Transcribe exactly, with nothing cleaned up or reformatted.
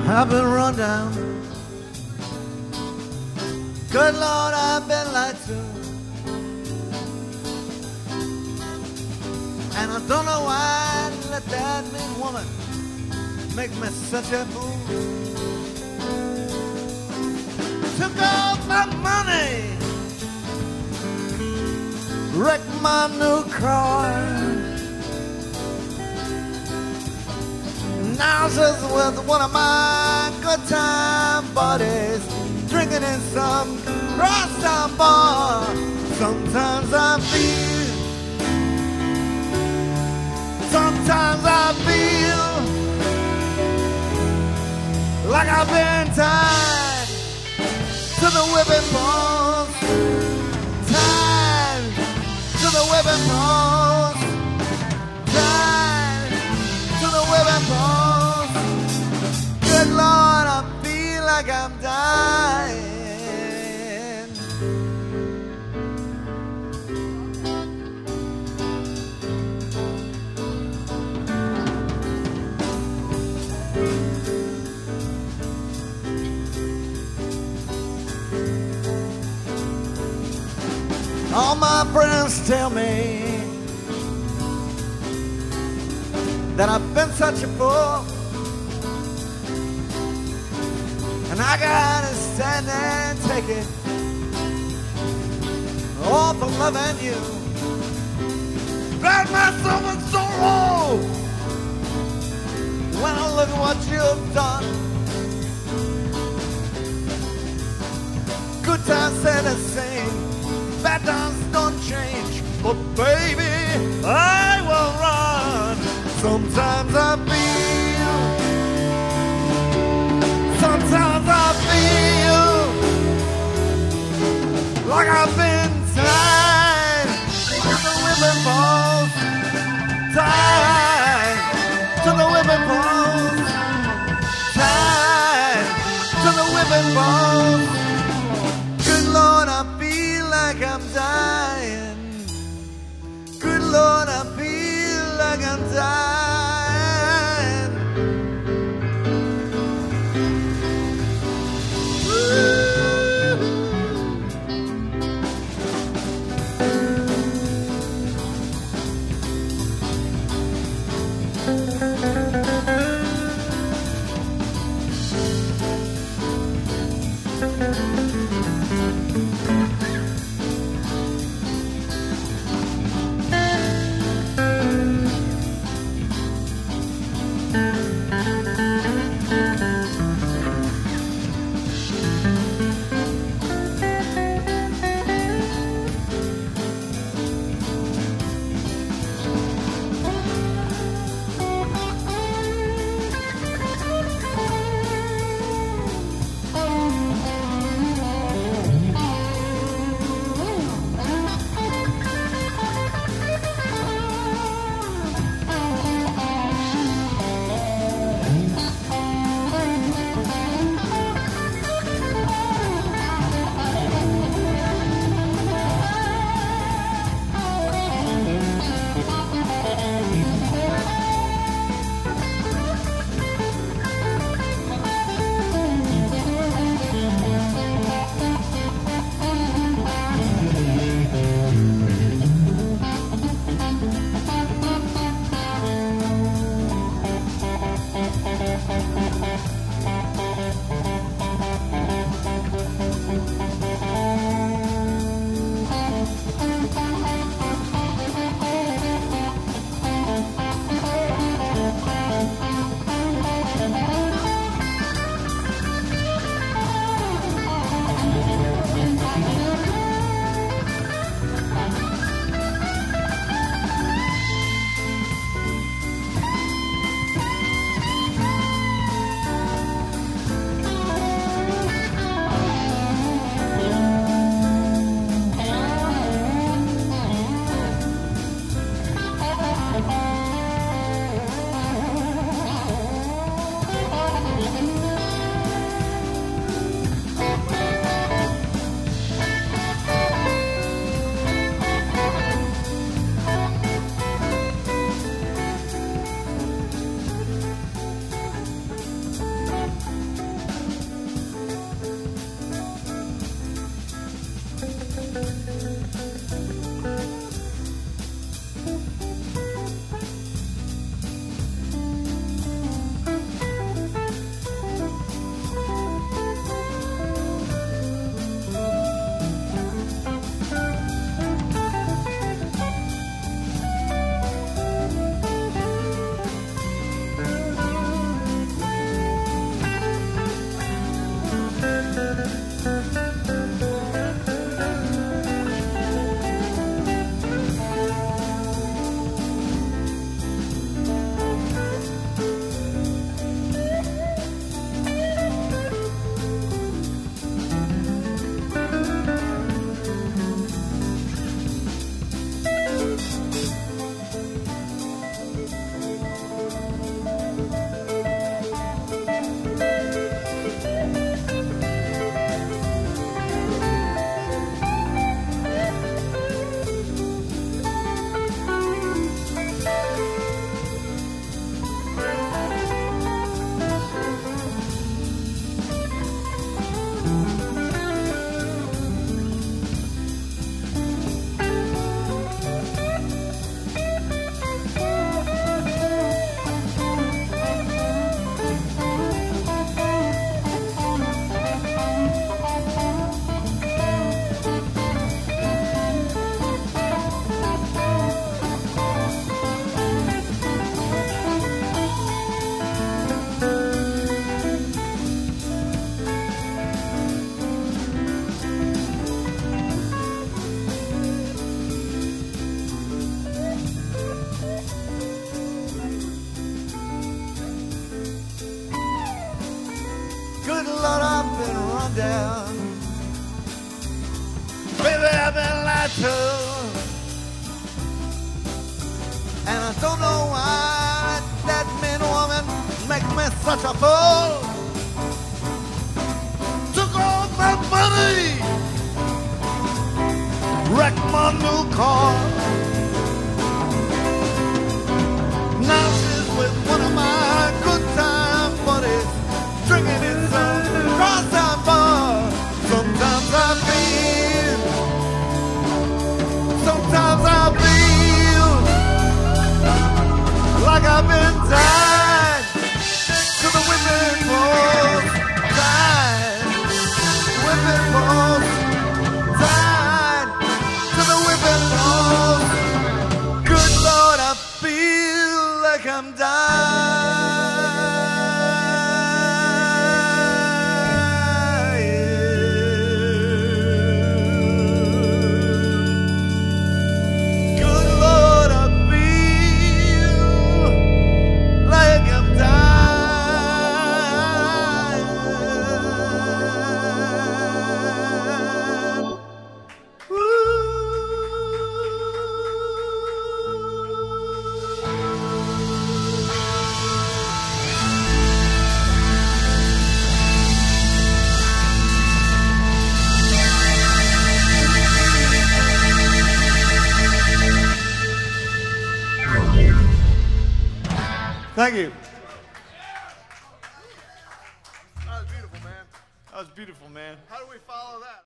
I've been run down. Good Lord, I've been lied to. And I don't know why I let that mean woman make me such a fool. Took all my money, wrecked my new car. Now she's with one of my good time buddies, drinking in some crosstown bar. Sometimes I feel, sometimes I feel like I've been tied to the whipping post, tied to the whipping post, tied to the whipping post. Good Lord, I feel like I'm dying. All my friends tell me that I've been such a fool, and I gotta stand and take it all for loving you. Drive myself in sorrow when I look at what you've done. Good times say the same, bad times don't change, but baby, I will run. Sometimes I feel, sometimes I feel like I've been tied to the whipping post, tied to the whipping post, tied to the whipping post. Good Lord, I feel like I'm dying. Good Lord, I feel like I'm dying. down. Baby, I've been lied to, and I don't know why that mean woman make me such a fool. Took all my money, wrecked my new car. Now she's with one of my good time buddies, drinking in some crosstown bar. Sometimes I feel, sometimes I feel like I've been tied to the whipping post, tied, whipping post, tied to the whipping post. Good Lord, I feel like I'm dying. Good Lord, I feel like I'm dying. Ooh. Thank you. That was beautiful, man. That was beautiful, man. How do we follow that?